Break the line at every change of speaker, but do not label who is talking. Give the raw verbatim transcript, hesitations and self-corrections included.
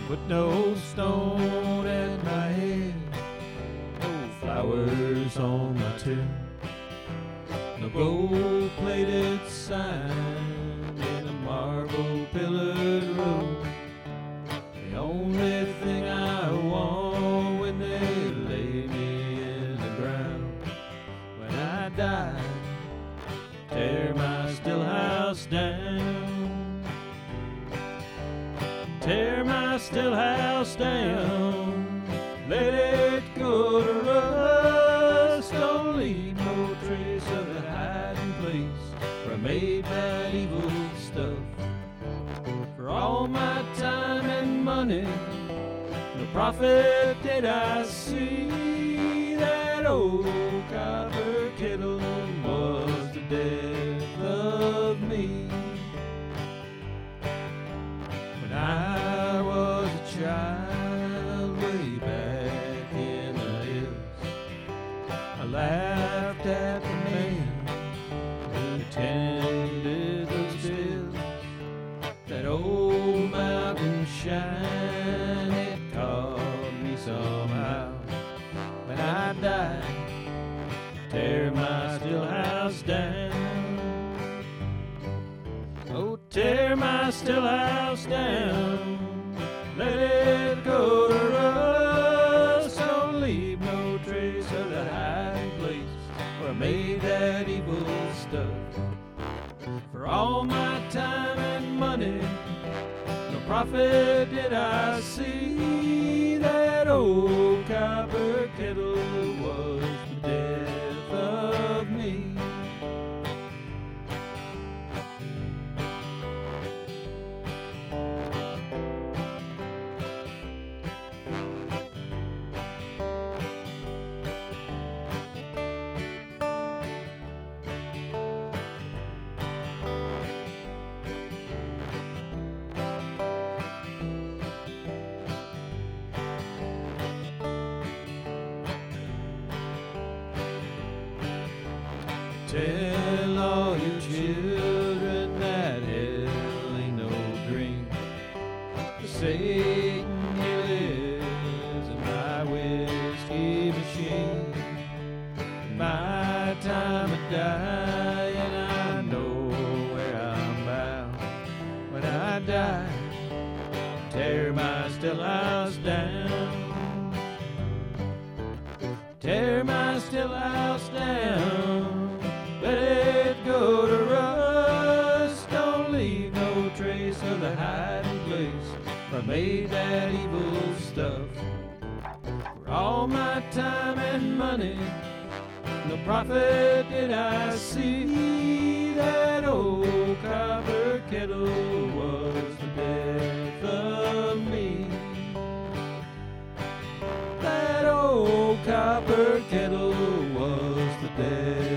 Put no stone at my head, no flowers on my tomb, no gold-plated sign in a marble-pillared room. The only thing I want when they lay me in the ground, when I die, tear my still house down, tear my still house down, let it go to rust. Don't leave no trace of the hiding place where I made that evil stuff. For all my time and money, no profit did I see. That old copper kettle was the death of me. When I was a child way back in the hills, I laughed at the man who tended those fields. That old mountain shine, it caught me somehow. When I die, tear my still house down. Oh, tear my still house down, let it go to rust. Don't leave no trace of the hiding place where I made that evil stuff. For all my time and money, no profit did I see. That old copper kettle was the death of me. Tell all your children that hell ain't no dream. Satan, he lives in my whiskey machine. In my time of dying, I know where I'm bound. When I die, tear my still house down, tear my still house down. Let it go to rust. Don't leave no trace of the hiding place where I made that evil stuff. For all my time and money, no profit did I see. That old copper kettle was the death of me. That old copper kettle was the death